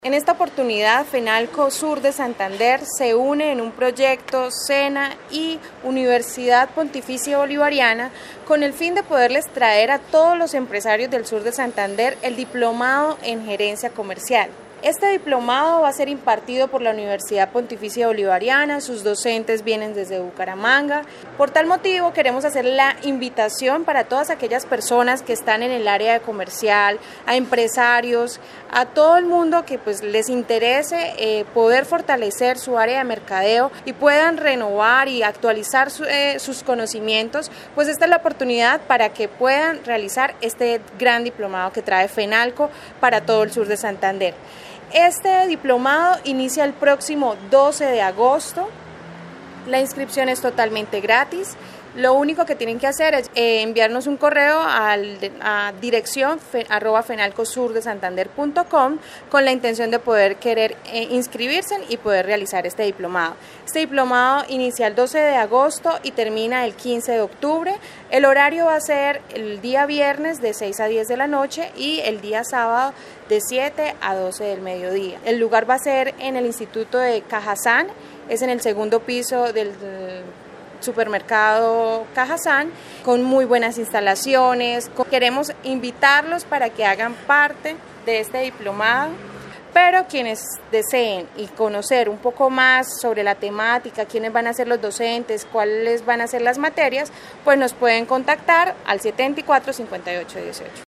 En esta oportunidad, FENALCO Sur de Santander se une en un proyecto SENA y Universidad Pontificia Bolivariana con el fin de poderles traer a todos los empresarios del sur de Santander el diplomado en gerencia comercial. Este diplomado va a ser impartido por la Universidad Pontificia Bolivariana, sus docentes vienen desde Bucaramanga. Por tal motivo queremos hacer la invitación para todas aquellas personas que están en el área de comercial, a empresarios, a todo el mundo que les interese poder fortalecer su área de mercadeo y puedan renovar y actualizar sus conocimientos, pues esta es la oportunidad para que puedan realizar este gran diplomado que trae FENALCO para todo el sur de Santander. Este diplomado inicia el próximo 12 de agosto, la inscripción es totalmente gratis, lo único que tienen que hacer es enviarnos un correo a dirección @fenalcosurdesantander.com con la intención de poder querer inscribirse y poder realizar este diplomado. Este diplomado inicia el 12 de agosto y termina el 15 de octubre. El horario va a ser el día viernes de 6 a 10 de la noche y el día sábado de 7 a 12 del mediodía. El lugar va a ser en el Instituto de Cajazán, es en el segundo piso del supermercado Cajazán, con muy buenas instalaciones. Queremos invitarlos para que hagan parte de este diplomado, pero quienes deseen y conocer un poco más sobre la temática, quiénes van a ser los docentes, cuáles van a ser las materias, pues nos pueden contactar al 74 58 18.